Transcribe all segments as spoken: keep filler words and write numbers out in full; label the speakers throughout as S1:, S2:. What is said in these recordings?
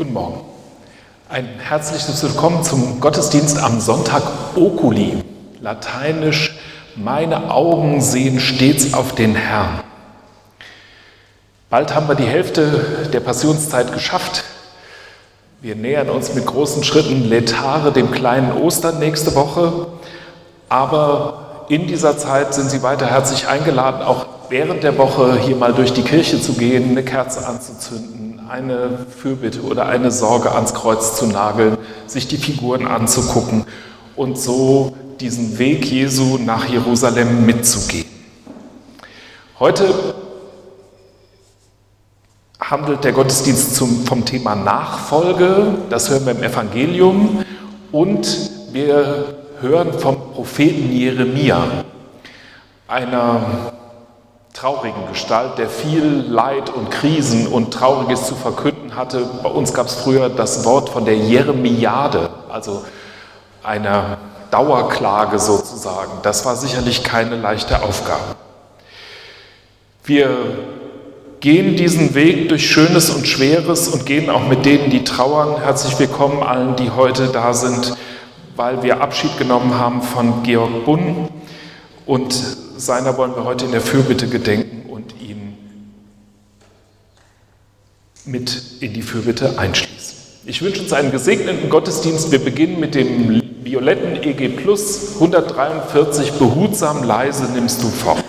S1: Guten Morgen. Ein herzliches Willkommen zum Gottesdienst am Sonntag Oculi, lateinisch: Meine Augen sehen stets auf den Herrn. Bald haben wir die Hälfte der Passionszeit geschafft. Wir nähern uns mit großen Schritten Laetare, dem kleinen Ostern, nächste Woche. Aber in dieser Zeit sind Sie weiter herzlich eingeladen, auch während der Woche hier mal durch die Kirche zu gehen, eine Kerze anzuzünden, eine Fürbitte oder eine Sorge ans Kreuz zu nageln, sich die Figuren anzugucken und so diesen Weg Jesu nach Jerusalem mitzugehen. Heute handelt der Gottesdienst zum, vom Thema Nachfolge, das hören wir im Evangelium, und wir hören vom Propheten Jeremia, einer traurigen Gestalt, der viel Leid und Krisen und Trauriges zu verkünden hatte. Bei uns gab es früher das Wort von der Jeremiade, also einer Dauerklage sozusagen. Das war sicherlich keine leichte Aufgabe. Wir gehen diesen Weg durch Schönes und Schweres und gehen auch mit denen, die trauern. Herzlich willkommen allen, die heute da sind, weil wir Abschied genommen haben von Georg Bunn, und seiner wollen wir heute in der Fürbitte gedenken und ihn mit in die Fürbitte einschließen. Ich wünsche uns einen gesegneten Gottesdienst. Wir beginnen mit dem violetten E G Plus hundertdreiundvierzig, behutsam leise nimmst du fort.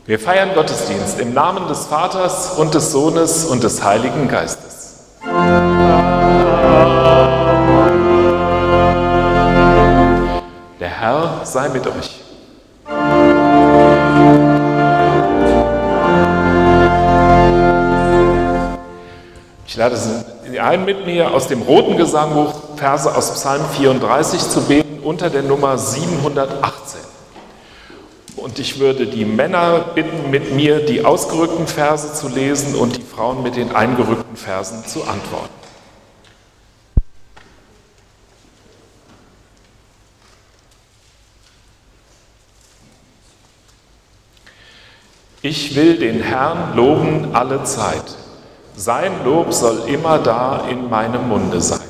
S1: Wir feiern Gottesdienst im Namen des Vaters und des Sohnes und des Heiligen Geistes. Der Herr sei mit euch. Ich lade Sie ein, mit mir aus dem Roten Gesangbuch Verse aus Psalm vierunddreißig zu beten unter der Nummer siebenhundertachtzehn. Und ich würde die Männer bitten, mit mir die ausgerückten Verse zu lesen und die Frauen mit den eingerückten Versen zu antworten. Ich will den Herrn loben alle Zeit. Sein Lob soll immer da in meinem Munde sein.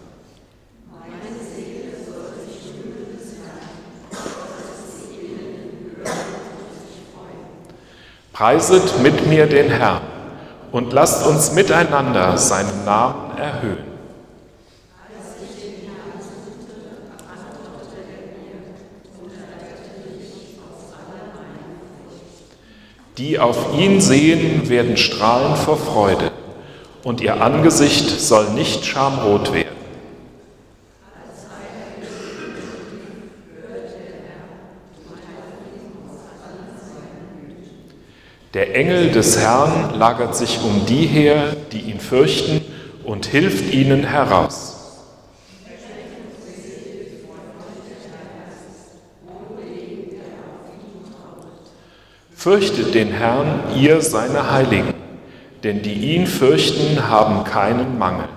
S1: Preiset mit mir den Herrn und lasst uns miteinander seinen Namen erhöhen. Die auf ihn sehen, werden strahlen vor Freude, und ihr Angesicht soll nicht schamrot werden. Der Engel des Herrn lagert sich um die her, die ihn fürchten, und hilft ihnen heraus. Fürchtet den Herrn, ihr seine Heiligen, denn die ihn fürchten, haben keinen Mangel.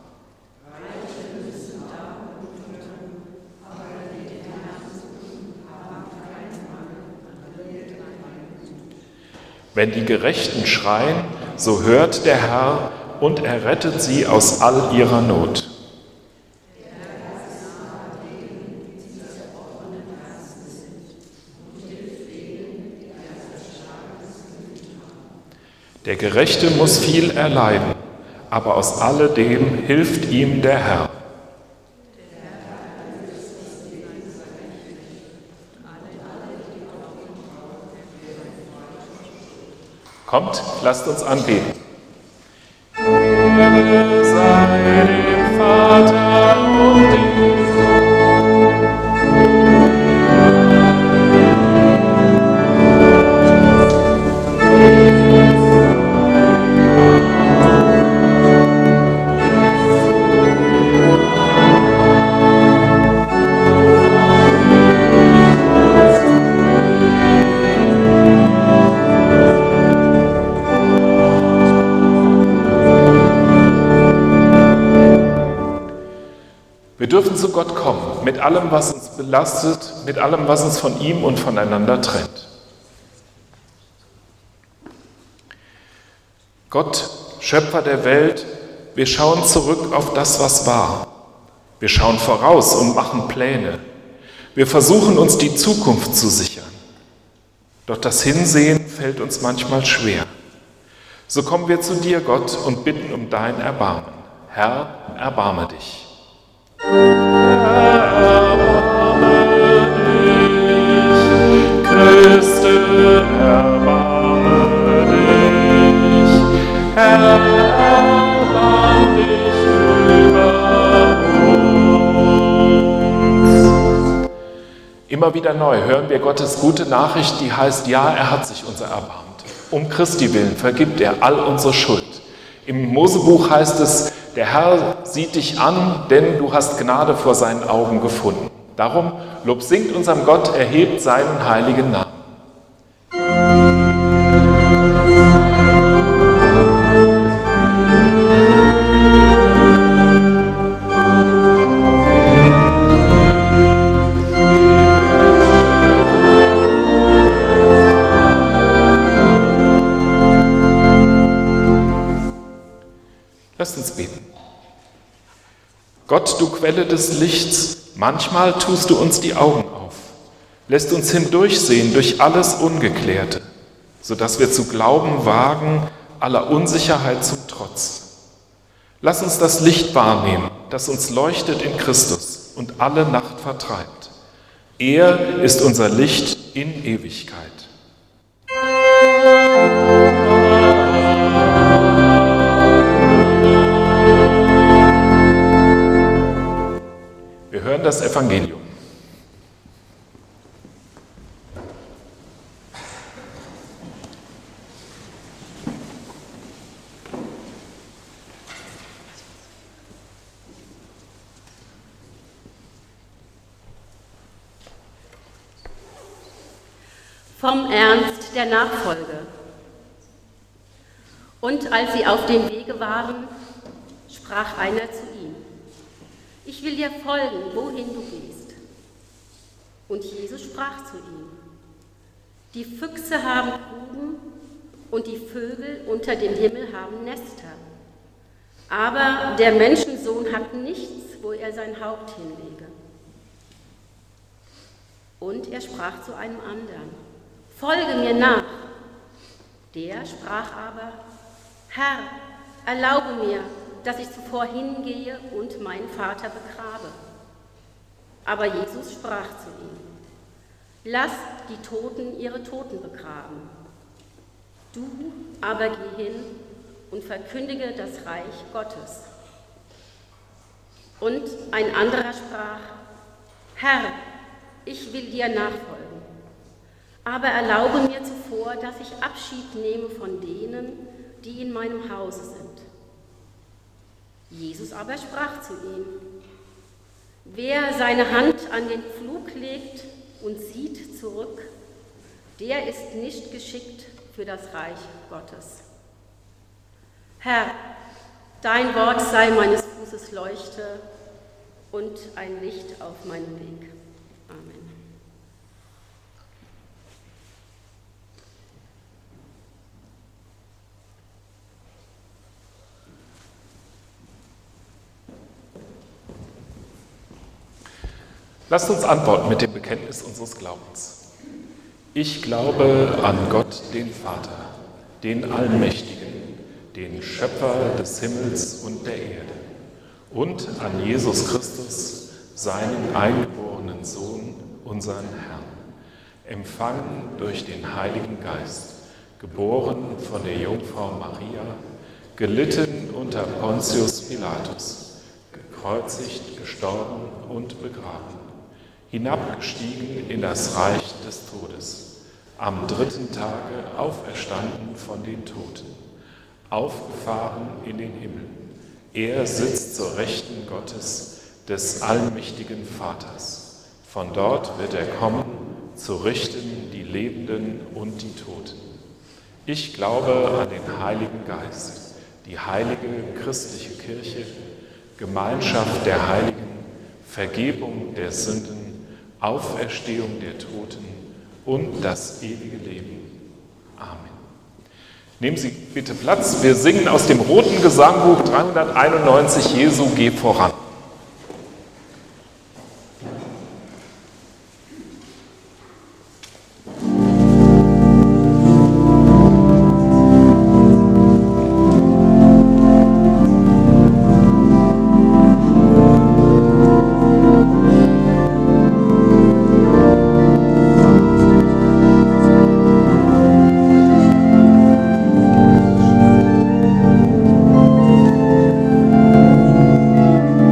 S1: Wenn die Gerechten schreien, so hört der Herr und er rettet sie aus all ihrer Not. Der Gerechte muss viel erleiden, aber aus alledem hilft ihm der Herr. Kommt, lasst uns anbeten. Ehre sei dem Vater und dem Wir dürfen zu Gott kommen, mit allem, was uns belastet, mit allem, was uns von ihm und voneinander trennt. Gott, Schöpfer der Welt, wir schauen zurück auf das, was war. Wir schauen voraus und machen Pläne. Wir versuchen uns die Zukunft zu sichern. Doch das Hinsehen fällt uns manchmal schwer. So kommen wir zu dir, Gott, und bitten um dein Erbarmen. Herr, erbarme dich. Erbarme dich, Christe, erbarme dich, Herr, erbarme dich über uns. Immer wieder neu hören wir Gottes gute Nachricht, die heißt, ja, er hat sich unser erbarmt. Um Christi willen vergibt er all unsere Schuld. Im Mosebuch heißt es, der Herr sieht dich an, denn du hast Gnade vor seinen Augen gefunden. Darum, Lob singt unserem Gott, erhebt seinen heiligen Namen. Lasst uns beten. Gott, du Quelle des Lichts, manchmal tust du uns die Augen auf, lässt uns hindurchsehen durch alles Ungeklärte, sodass wir zu glauben wagen, aller Unsicherheit zum Trotz. Lass uns das Licht wahrnehmen, das uns leuchtet in Christus und alle Nacht vertreibt. Er ist unser Licht in Ewigkeit. Wir hören das Evangelium.
S2: Vom Ernst der Nachfolge. Und als sie auf dem Wege waren, sprach einer zu ihm: Ich will dir folgen, wohin du gehst. Und Jesus sprach zu ihm: Die Füchse haben Gruben und die Vögel unter dem Himmel haben Nester. Aber der Menschensohn hat nichts, wo er sein Haupt hinlege. Und er sprach zu einem anderen: Folge mir nach. Der sprach aber: Herr, erlaube mir, dass ich zuvor hingehe und meinen Vater begrabe. Aber Jesus sprach zu ihm: Lass die Toten ihre Toten begraben. Du aber geh hin und verkündige das Reich Gottes. Und ein anderer sprach: Herr, ich will dir nachfolgen. Aber erlaube mir zuvor, dass ich Abschied nehme von denen, die in meinem Hause sind. Jesus aber sprach zu ihm: Wer seine Hand an den Pflug legt und sieht zurück, der ist nicht geschickt für das Reich Gottes. Herr, dein Wort sei meines Fußes Leuchte und ein Licht auf meinem Weg. Amen.
S1: Lasst uns antworten mit dem Bekenntnis unseres Glaubens. Ich glaube an Gott, den Vater, den Allmächtigen, den Schöpfer des Himmels und der Erde, und an Jesus Christus, seinen eingeborenen Sohn, unseren Herrn, empfangen durch den Heiligen Geist, geboren von der Jungfrau Maria, gelitten unter Pontius Pilatus, gekreuzigt, gestorben und begraben, hinabgestiegen in das Reich des Todes, am dritten Tage auferstanden von den Toten, aufgefahren in den Himmel. Er sitzt zur Rechten Gottes, des allmächtigen Vaters. Von dort wird er kommen, zu richten die Lebenden und die Toten. Ich glaube an den Heiligen Geist, die heilige christliche Kirche, Gemeinschaft der Heiligen, Vergebung der Sünden, Auferstehung der Toten und das ewige Leben. Amen. Nehmen Sie bitte Platz. Wir singen aus dem Roten Gesangbuch dreihunderteinundneunzig, Jesu, geh voran.
S3: Amen.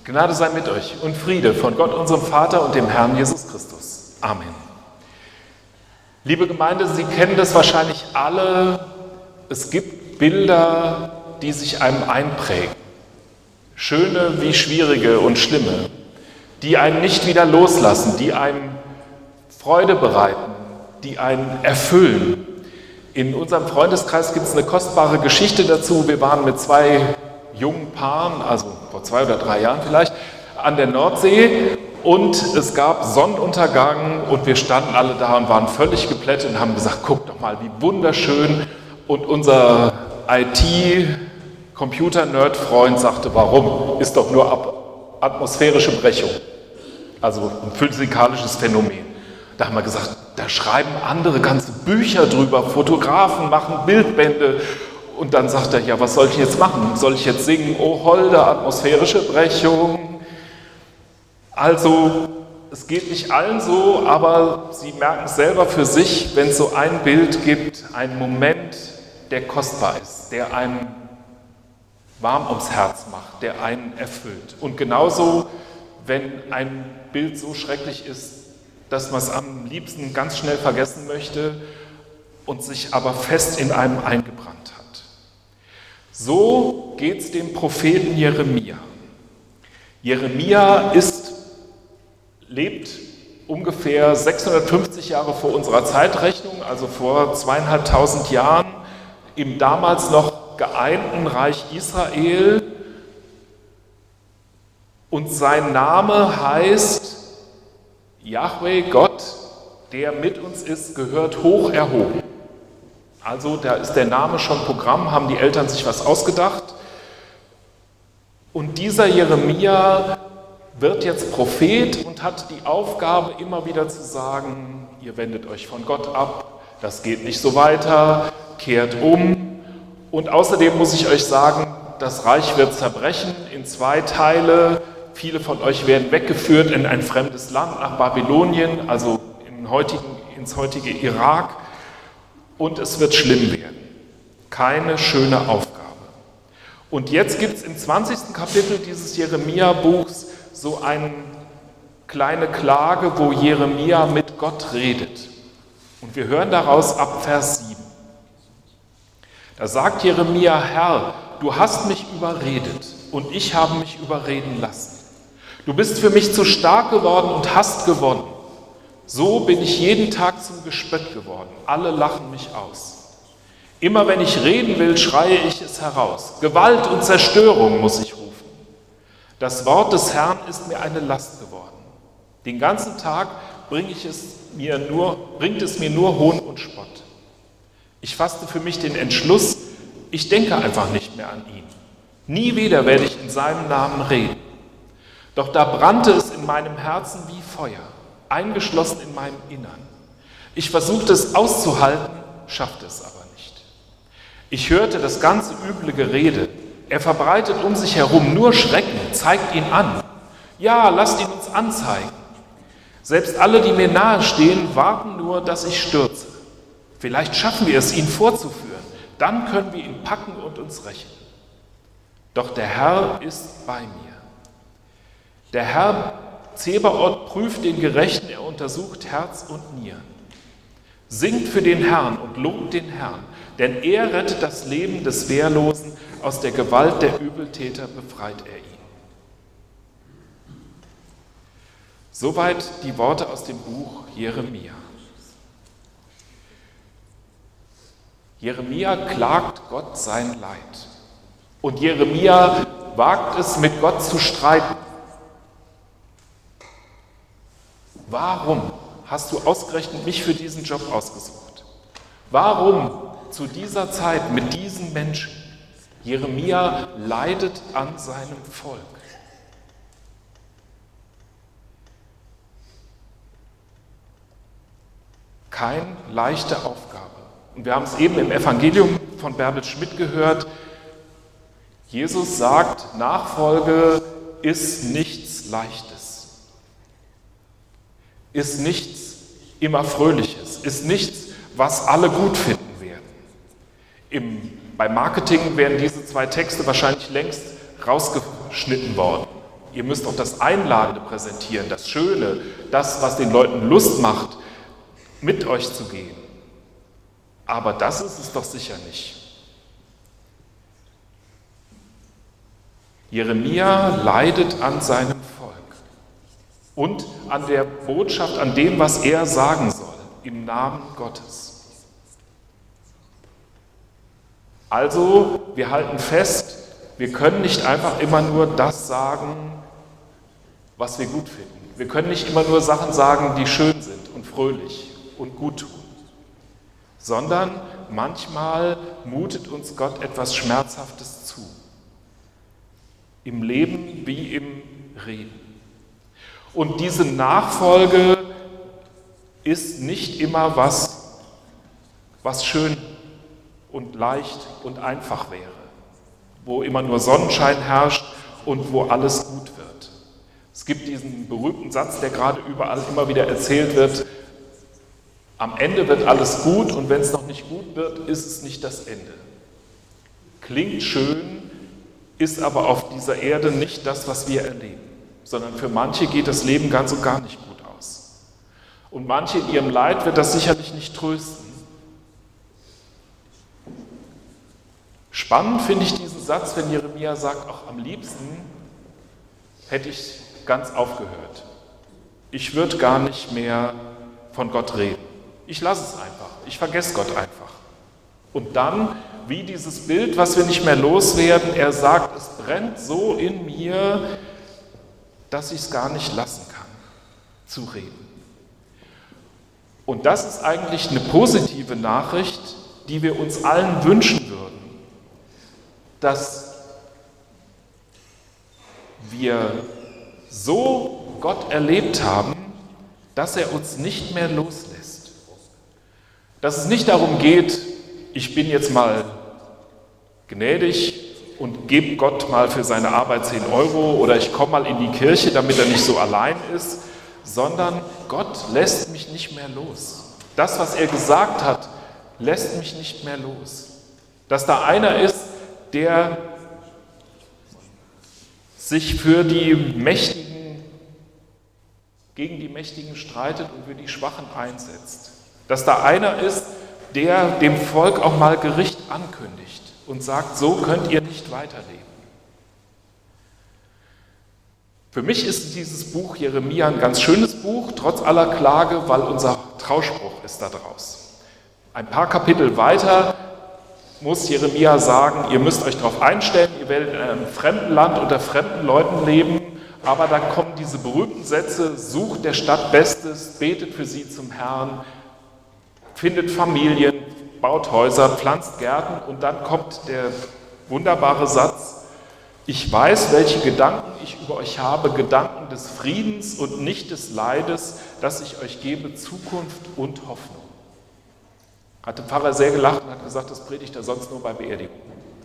S1: Gnade sei mit euch und Friede von Gott, unserem Vater und dem Herrn Jesus Christus. Amen. Liebe Gemeinde, Sie kennen das wahrscheinlich alle. Es gibt Bilder, die sich einem einprägen. Schöne wie schwierige und schlimme, die einen nicht wieder loslassen, die einem Freude bereiten, die einen erfüllen. In unserem Freundeskreis gibt es eine kostbare Geschichte dazu. Wir waren mit zwei jungen Paaren, also vor zwei oder drei Jahren vielleicht, an der Nordsee und es gab Sonnenuntergang und wir standen alle da und waren völlig geplättet und haben gesagt, guck doch mal, wie wunderschön. Und unser I T-Computer-Nerd-Freund sagte, warum? Ist doch nur atmosphärische Brechung, also ein physikalisches Phänomen. Da haben wir gesagt, da schreiben andere ganze Bücher drüber, Fotografen machen Bildbände. Und dann sagt er, ja, was soll ich jetzt machen? Soll ich jetzt singen, oh holde atmosphärische Brechung? Also, es geht nicht allen so, aber Sie merken es selber für sich, wenn es so ein Bild gibt, einen Moment, der kostbar ist, der einen warm ums Herz macht, der einen erfüllt. Und genauso, wenn ein Bild so schrecklich ist, dass man es am liebsten ganz schnell vergessen möchte und sich aber fest in einem eingebrannt hat. So geht es dem Propheten Jeremia. Jeremia ist, lebt ungefähr sechshundertfünfzig Jahre vor unserer Zeitrechnung, also vor zweieinhalbtausend Jahren, im damals noch geeinten Reich Israel. Und sein Name heißt Jahwe, Gott, der mit uns ist, gehört hoch erhoben. Also da ist der Name schon Programm, haben die Eltern sich was ausgedacht. Und dieser Jeremia wird jetzt Prophet und hat die Aufgabe, immer wieder zu sagen, ihr wendet euch von Gott ab, das geht nicht so weiter, kehrt um. Und außerdem muss ich euch sagen, das Reich wird zerbrechen in zwei Teile. Viele von euch werden weggeführt in ein fremdes Land, nach Babylonien, also in heutigen, ins heutige Irak. Und es wird schlimm werden. Keine schöne Aufgabe. Und jetzt gibt es im zwanzigsten Kapitel dieses Jeremia-Buchs so eine kleine Klage, wo Jeremia mit Gott redet. Und wir hören daraus ab Vers sieben. Da sagt Jeremia, Herr, du hast mich überredet und ich habe mich überreden lassen. Du bist für mich zu stark geworden und hast gewonnen. So bin ich jeden Tag zum Gespött geworden. Alle lachen mich aus. Immer wenn ich reden will, schreie ich es heraus. Gewalt und Zerstörung muss ich rufen. Das Wort des Herrn ist mir eine Last geworden. Den ganzen Tag bringe ich es mir nur, bringt es mir nur Hohn und Spott. Ich fasste für mich den Entschluss, ich denke einfach nicht mehr an ihn. Nie wieder werde ich in seinem Namen reden. Doch da brannte es in meinem Herzen wie Feuer, eingeschlossen in meinem Innern. Ich versuchte es auszuhalten, schaffte es aber nicht. Ich hörte das ganze üble Gerede. Er verbreitet um sich herum nur Schrecken, zeigt ihn an. Ja, lasst ihn uns anzeigen. Selbst alle, die mir nahestehen, warten nur, dass ich stürze. Vielleicht schaffen wir es, ihn vorzuführen. Dann können wir ihn packen und uns rächen. Doch der Herr ist bei mir. Der Herr Zebaoth prüft den Gerechten, er untersucht Herz und Nieren. Singt für den Herrn und lobt den Herrn, denn er rettet das Leben des Wehrlosen, aus der Gewalt der Übeltäter befreit er ihn. Soweit die Worte aus dem Buch Jeremia. Jeremia klagt Gott sein Leid. Und Jeremia wagt es, mit Gott zu streiten. Warum hast du ausgerechnet mich für diesen Job ausgesucht? Warum zu dieser Zeit mit diesen Menschen? Jeremia leidet an seinem Volk. Keine leichte Aufgabe. Und wir haben es eben im Evangelium von Bärbel Schmidt gehört. Jesus sagt, Nachfolge ist nichts Leichtes, ist nichts immer Fröhliches, ist nichts, was alle gut finden werden. Im, beim Marketing wären diese zwei Texte wahrscheinlich längst rausgeschnitten worden. Ihr müsst auch das Einladende präsentieren, das Schöne, das, was den Leuten Lust macht, mit euch zu gehen. Aber das ist es doch sicher nicht. Jeremia leidet an seinem Volk und an der Botschaft, an dem, was er sagen soll, im Namen Gottes. Also, wir halten fest, wir können nicht einfach immer nur das sagen, was wir gut finden. Wir können nicht immer nur Sachen sagen, die schön sind und fröhlich und gut tun, sondern manchmal mutet uns Gott etwas Schmerzhaftes zu. Im Leben wie im Reden. Und diese Nachfolge ist nicht immer was, was schön und leicht und einfach wäre, wo immer nur Sonnenschein herrscht und wo alles gut wird. Es gibt diesen berühmten Satz, der gerade überall immer wieder erzählt wird: Am Ende wird alles gut und wenn es noch nicht gut wird, ist es nicht das Ende. Klingt schön, ist aber auf dieser Erde nicht das, was wir erleben, sondern für manche geht das Leben ganz und gar nicht gut aus. Und manche in ihrem Leid wird das sicherlich nicht trösten. Spannend finde ich diesen Satz, wenn Jeremia sagt, auch am liebsten hätte ich ganz aufgehört. Ich würde gar nicht mehr von Gott reden. Ich lasse es einfach. Ich vergesse Gott einfach. Und dann, wie dieses Bild, was wir nicht mehr loswerden, er sagt, es brennt so in mir, dass ich es gar nicht lassen kann, zu reden. Und das ist eigentlich eine positive Nachricht, die wir uns allen wünschen würden, dass wir so Gott erlebt haben, dass er uns nicht mehr loslässt. Dass es nicht darum geht, ich bin jetzt mal gnädig und gebe Gott mal für seine Arbeit zehn Euro oder ich komme mal in die Kirche, damit er nicht so allein ist, sondern Gott lässt mich nicht mehr los. Das, was er gesagt hat, lässt mich nicht mehr los. Dass da einer ist, der sich für die Mächtigen, gegen die Mächtigen streitet und für die Schwachen einsetzt. Dass da einer ist, der dem Volk auch mal Gericht ankündigt und sagt, so könnt ihr nicht weiterleben. Für mich ist dieses Buch Jeremia ein ganz schönes Buch, trotz aller Klage, weil unser Trauspruch ist da draus. Ein paar Kapitel weiter muss Jeremia sagen, ihr müsst euch darauf einstellen, ihr werdet in einem fremden Land unter fremden Leuten leben, aber da kommen diese berühmten Sätze, sucht der Stadt Bestes, betet für sie zum Herrn, findet Familien, baut Häuser, pflanzt Gärten und dann kommt der wunderbare Satz, ich weiß, welche Gedanken ich über euch habe, Gedanken des Friedens und nicht des Leides, dass ich euch gebe, Zukunft und Hoffnung. Hat der Pfarrer sehr gelacht und hat gesagt, das predigt er sonst nur bei Beerdigungen.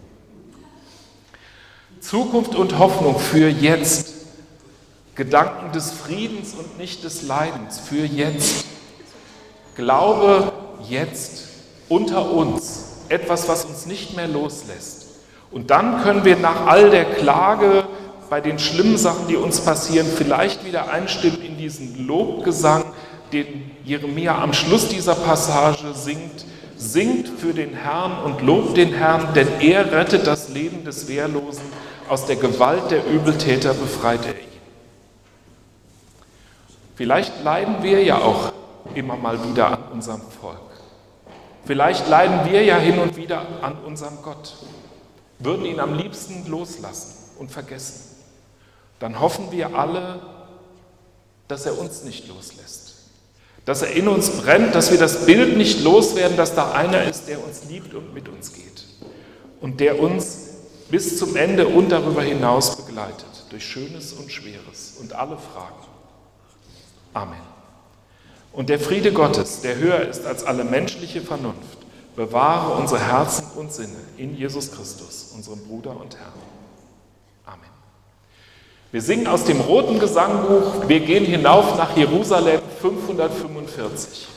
S1: Zukunft und Hoffnung für jetzt. Gedanken des Friedens und nicht des Leidens für jetzt. Glaube jetzt unter uns. Etwas, was uns nicht mehr loslässt. Und dann können wir nach all der Klage bei den schlimmen Sachen, die uns passieren, vielleicht wieder einstimmen in diesen Lobgesang, den Jeremia am Schluss dieser Passage singt. Singt für den Herrn und lobt den Herrn, denn er rettet das Leben des Wehrlosen, aus der Gewalt der Übeltäter befreit er ihn. Vielleicht leiden wir ja auch immer mal wieder an unserem Volk. Vielleicht leiden wir ja hin und wieder an unserem Gott, würden ihn am liebsten loslassen und vergessen. Dann hoffen wir alle, dass er uns nicht loslässt. Dass er in uns brennt, dass wir das Bild nicht loswerden, dass da einer ist, der uns liebt und mit uns geht. Und der uns bis zum Ende und darüber hinaus begleitet, durch Schönes und Schweres und alle Fragen. Amen. Und der Friede Gottes, der höher ist als alle menschliche Vernunft, bewahre unsere Herzen und Sinne in Jesus Christus, unserem Bruder und Herrn. Amen. Wir singen aus dem Roten Gesangbuch, wir gehen hinauf nach Jerusalem, fünfhundertfünfundvierzig.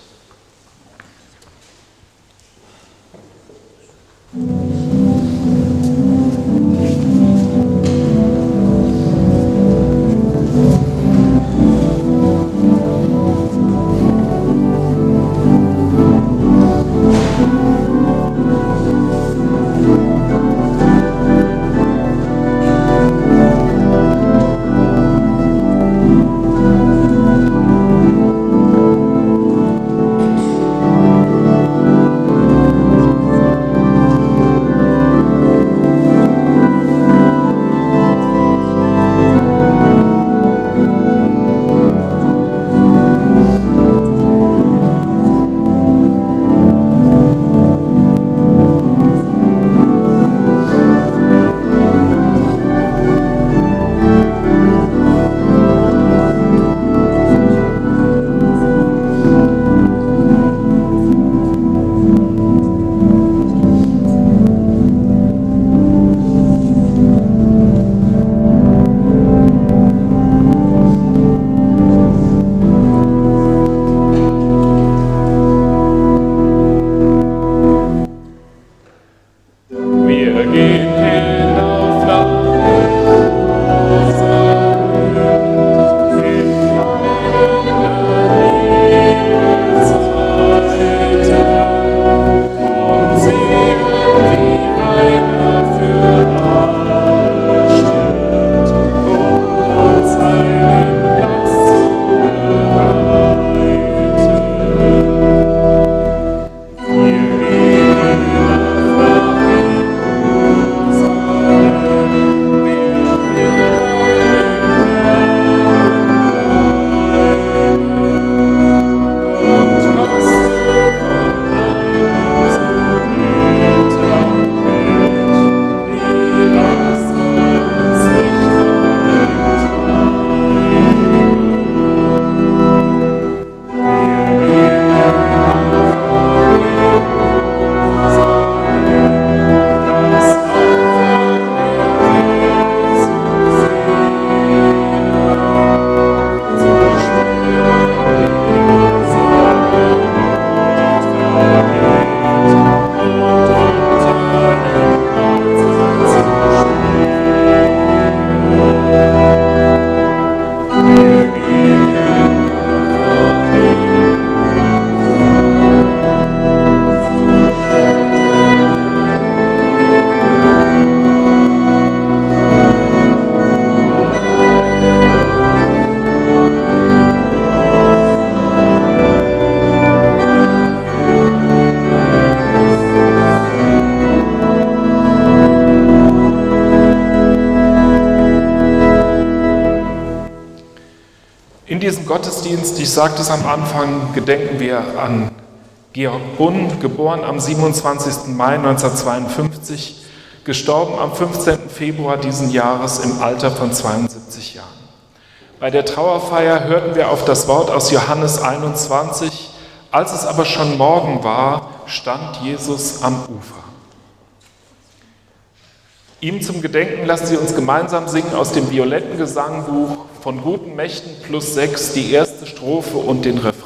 S1: In diesem Gottesdienst, ich sagte es am Anfang, gedenken wir an Georg Bunn, geboren am siebenundzwanzigsten Mai neunzehnhundertzweiundfünfzig, gestorben am fünfzehnten Februar diesen Jahres im Alter von zweiundsiebzig Jahren. Bei der Trauerfeier hörten wir auf das Wort aus Johannes einundzwanzig, als es aber schon Morgen war, stand Jesus am Ufer. Ihm zum Gedenken lassen Sie uns gemeinsam singen aus dem violetten Gesangbuch von guten Mächten plus sechs die erste Strophe und den Refrain.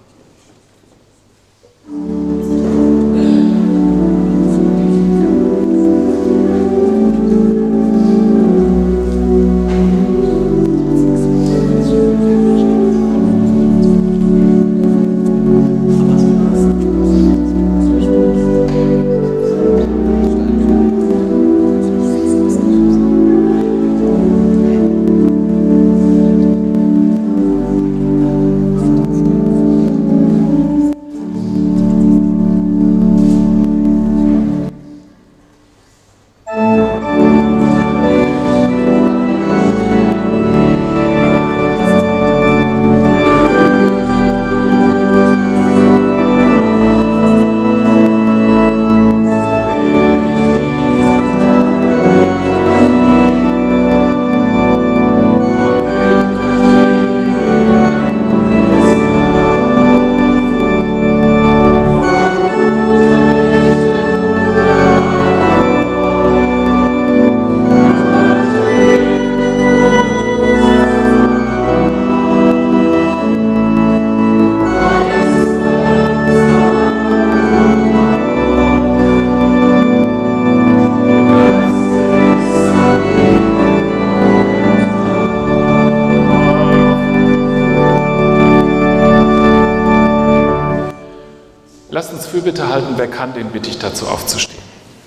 S1: Lasst uns Fürbitte halten, wer kann, den bitte ich dazu aufzustehen.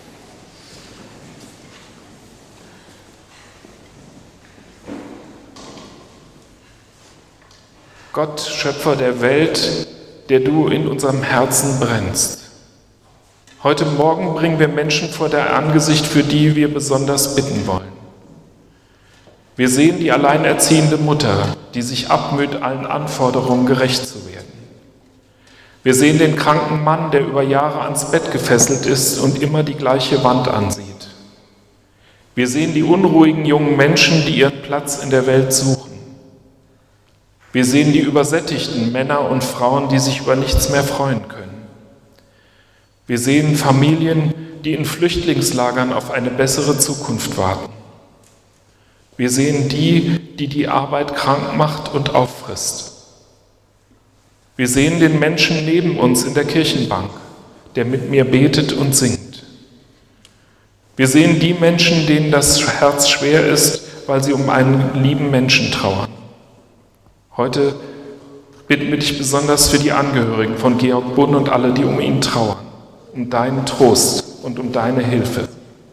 S1: Gott, Schöpfer der Welt, der du in unserem Herzen brennst. Heute Morgen bringen wir Menschen vor dein Angesicht, für die wir besonders bitten wollen. Wir sehen die alleinerziehende Mutter, die sich abmüht, allen Anforderungen gerecht zu werden. Wir sehen den kranken Mann, der über Jahre ans Bett gefesselt ist und immer die gleiche Wand ansieht. Wir sehen die unruhigen jungen Menschen, die ihren Platz in der Welt suchen. Wir sehen die übersättigten Männer und Frauen, die sich über nichts mehr freuen können. Wir sehen Familien, die in Flüchtlingslagern auf eine bessere Zukunft warten. Wir sehen die, die die Arbeit krank macht und auffrisst. Wir sehen den Menschen neben uns in der Kirchenbank, der mit mir betet und singt. Wir sehen die Menschen, denen das Herz schwer ist, weil sie um einen lieben Menschen trauern. Heute bitten wir dich besonders für die Angehörigen von Georg Bunn und alle, die um ihn trauern, um deinen Trost und um deine Hilfe.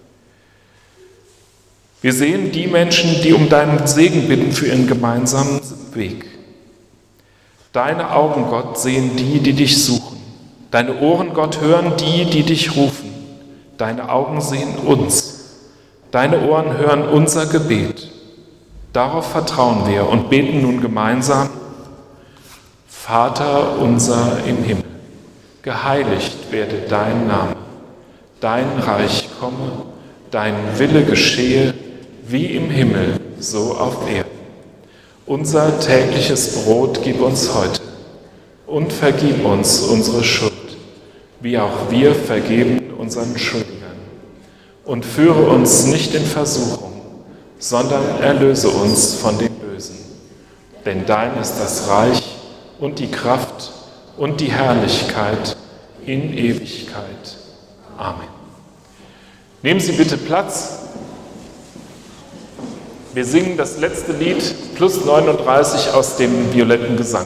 S1: Wir sehen die Menschen, die um deinen Segen bitten für ihren gemeinsamen Weg. Deine Augen, Gott, sehen die, die dich suchen. Deine Ohren, Gott, hören die, die dich rufen. Deine Augen sehen uns. Deine Ohren hören unser Gebet. Darauf vertrauen wir und beten nun gemeinsam: Vater unser im Himmel, geheiligt werde dein Name. Dein Reich komme, dein Wille geschehe, wie im Himmel, so auf Erden. Unser tägliches Brot gib uns heute und vergib uns unsere Schuld, wie auch wir vergeben unseren Schuldigern. Und führe uns nicht in Versuchung, sondern erlöse uns von dem Bösen. Denn dein ist das Reich und die Kraft und die Herrlichkeit in Ewigkeit. Amen. Nehmen Sie bitte Platz. Wir singen das letzte Lied plus neununddreißig aus dem violetten Gesang.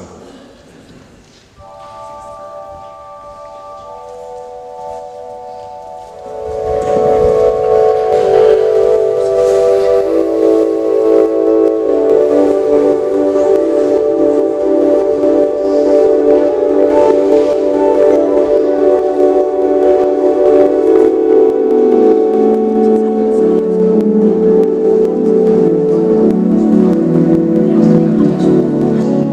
S3: Thank you.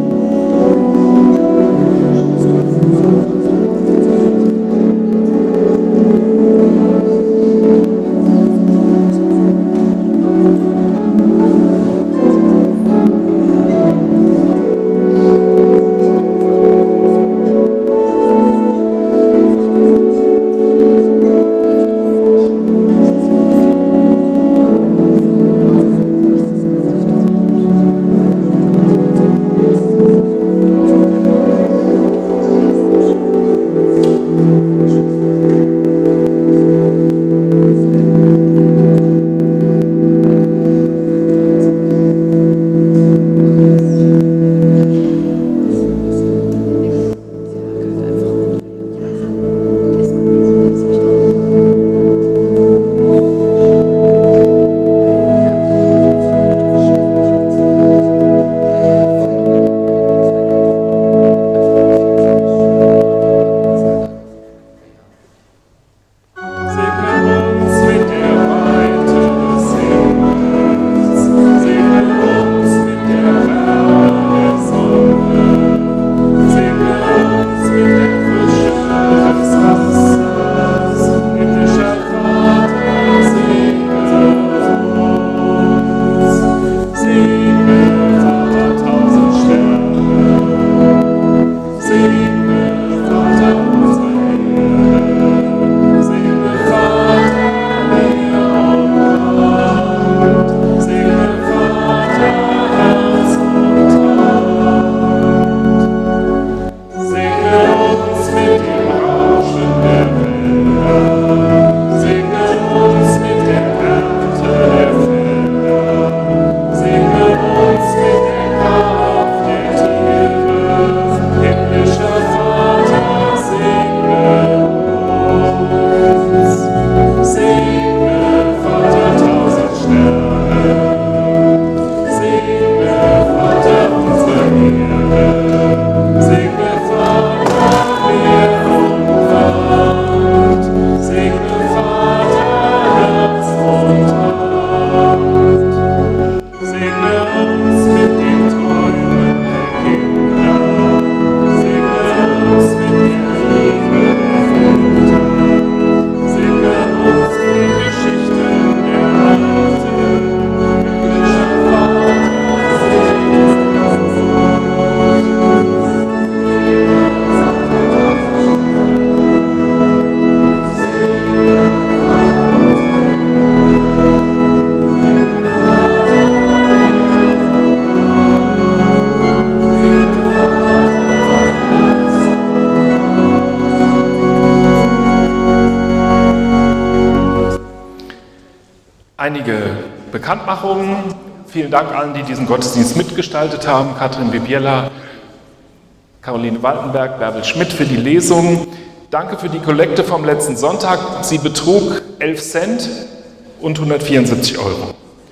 S1: Bekanntmachungen. Vielen Dank allen, die diesen Gottesdienst mitgestaltet haben. Katrin Bibiela, Caroline Waltenberg, Bärbel Schmidt für die Lesung. Danke für die Kollekte vom letzten Sonntag. Sie betrug elf Cent und hundertvierundsiebzig Euro.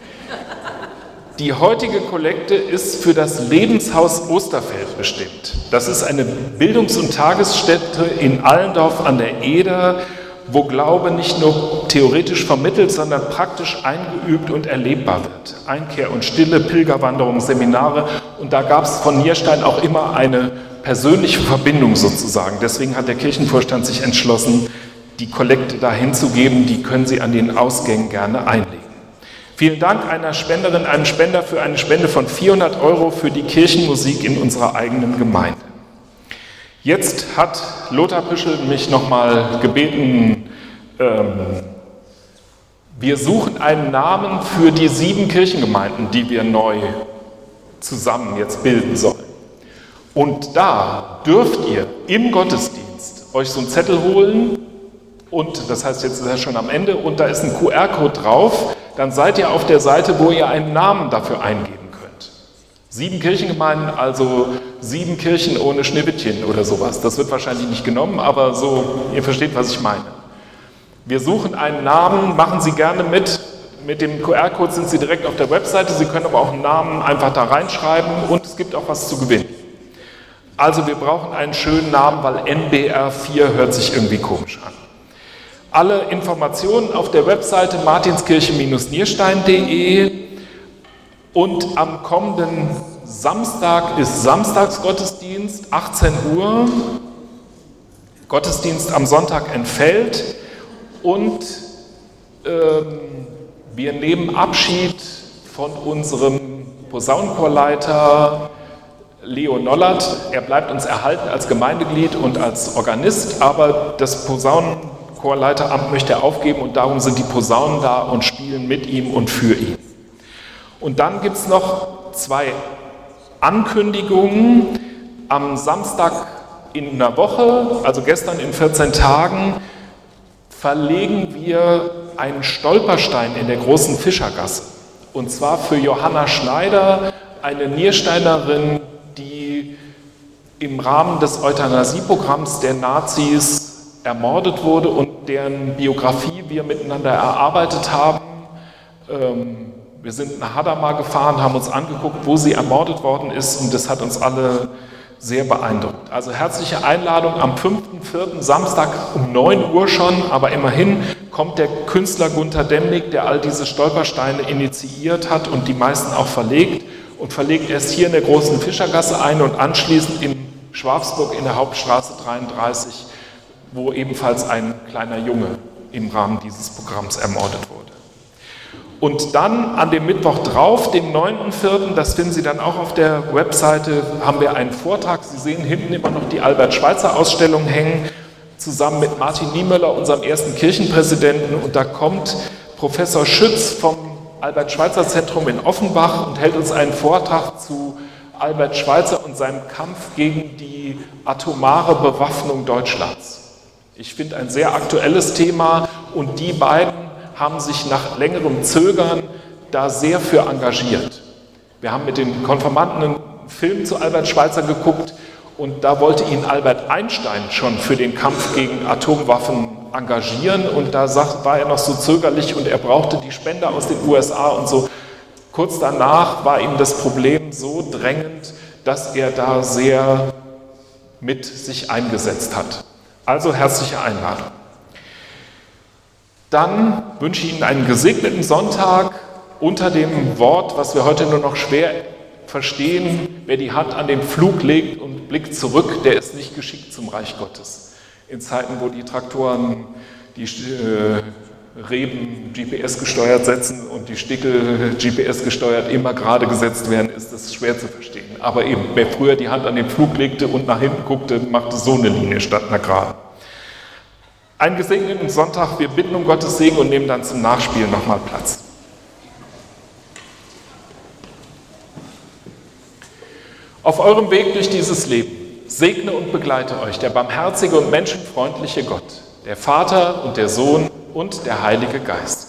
S1: Die heutige Kollekte ist für das Lebenshaus Osterfeld bestimmt. Das ist eine Bildungs- und Tagesstätte in Allendorf an der Eder, wo Glaube nicht nur theoretisch vermittelt, sondern praktisch eingeübt und erlebbar wird. Einkehr und Stille, Pilgerwanderungen, Seminare, und da gab es von Nierstein auch immer eine persönliche Verbindung sozusagen. Deswegen hat der Kirchenvorstand sich entschlossen, die Kollekte dahin zu geben. Die können Sie an den Ausgängen gerne einlegen. Vielen Dank einer Spenderin, einem Spender für eine Spende von vierhundert Euro für die Kirchenmusik in unserer eigenen Gemeinde. Jetzt hat Lothar Püschel mich nochmal gebeten, ähm, wir suchen einen Namen für die sieben Kirchengemeinden, die wir neu zusammen jetzt bilden sollen. Und da dürft ihr im Gottesdienst euch so einen Zettel holen, und das heißt, jetzt ist er schon am Ende, und da ist ein Q R-Code drauf. Dann seid ihr auf der Seite, wo ihr einen Namen dafür eingeben könnt. Sieben Kirchengemeinden, also sieben Kirchen ohne Schneewittchen oder sowas. Das wird wahrscheinlich nicht genommen, aber so, ihr versteht, was ich meine. Wir suchen einen Namen, machen Sie gerne mit. Mit dem Q R-Code sind Sie direkt auf der Webseite. Sie können aber auch einen Namen einfach da reinschreiben, und es gibt auch was zu gewinnen. Also wir brauchen einen schönen Namen, weil N B R vier hört sich irgendwie komisch an. Alle Informationen auf der Webseite martinskirche Bindestrich nierstein punkt de, und am kommenden Samstag ist Samstagsgottesdienst, achtzehn Uhr, Gottesdienst am Sonntag entfällt, und ähm, wir nehmen Abschied von unserem Posaunenchorleiter Leo Nollert. Er bleibt uns erhalten als Gemeindeglied und als Organist, aber das Posaunenchorleiteramt möchte er aufgeben, und darum sind die Posaunen da und spielen mit ihm und für ihn. Und dann gibt es noch zwei Ankündigungen. Am Samstag in einer Woche, also gestern in vierzehn Tagen, verlegen wir einen Stolperstein in der großen Fischergasse. Und zwar für Johanna Schneider, eine Niersteinerin, die im Rahmen des Euthanasieprogramms der Nazis ermordet wurde und deren Biografie wir miteinander erarbeitet haben. Ähm, wir sind nach Hadamar gefahren, haben uns angeguckt, wo sie ermordet worden ist, und das hat uns alle sehr beeindruckt. Also herzliche Einladung am fünften vierten Samstag um neun Uhr schon, aber immerhin kommt der Künstler Gunter Demnig, der all diese Stolpersteine initiiert hat und die meisten auch verlegt, und verlegt erst hier in der großen Fischergasse ein und anschließend in Schwabsburg in der Hauptstraße dreiunddreißig, wo ebenfalls ein kleiner Junge im Rahmen dieses Programms ermordet wurde. Und dann an dem Mittwoch drauf, dem neunten vierten, das finden Sie dann auch auf der Webseite, haben wir einen Vortrag. Sie sehen hinten immer noch die Albert-Schweitzer-Ausstellung hängen, zusammen mit Martin Niemöller, unserem ersten Kirchenpräsidenten. Und da kommt Professor Schütz vom Albert-Schweitzer-Zentrum in Offenbach und hält uns einen Vortrag zu Albert Schweitzer und seinem Kampf gegen die atomare Bewaffnung Deutschlands. Ich finde ein sehr aktuelles Thema, und die beiden haben sich nach längerem Zögern da sehr für engagiert. Wir haben mit den Konfirmanden einen Film zu Albert Schweitzer geguckt, und da wollte ihn Albert Einstein schon für den Kampf gegen Atomwaffen engagieren, und da war er noch so zögerlich und er brauchte die Spender aus den U S A und so. Kurz danach war ihm das Problem so drängend, dass er da sehr mit sich eingesetzt hat. Also herzliche Einladung. Dann wünsche ich Ihnen einen gesegneten Sonntag unter dem Wort, was wir heute nur noch schwer verstehen: Wer die Hand an den Pflug legt und blickt zurück, der ist nicht geschickt zum Reich Gottes. In Zeiten, wo die Traktoren die äh, Reben G P S gesteuert setzen und die Stickel G P S gesteuert immer gerade gesetzt werden, ist das schwer zu verstehen. Aber eben, wer früher die Hand an den Pflug legte und nach hinten guckte, machte so eine Linie statt einer geraden. Einen gesegneten Sonntag, wir bitten um Gottes Segen und nehmen dann zum Nachspiel nochmal Platz. Auf eurem Weg durch dieses Leben segne und begleite euch der barmherzige und menschenfreundliche Gott, der Vater und der Sohn und der Heilige Geist.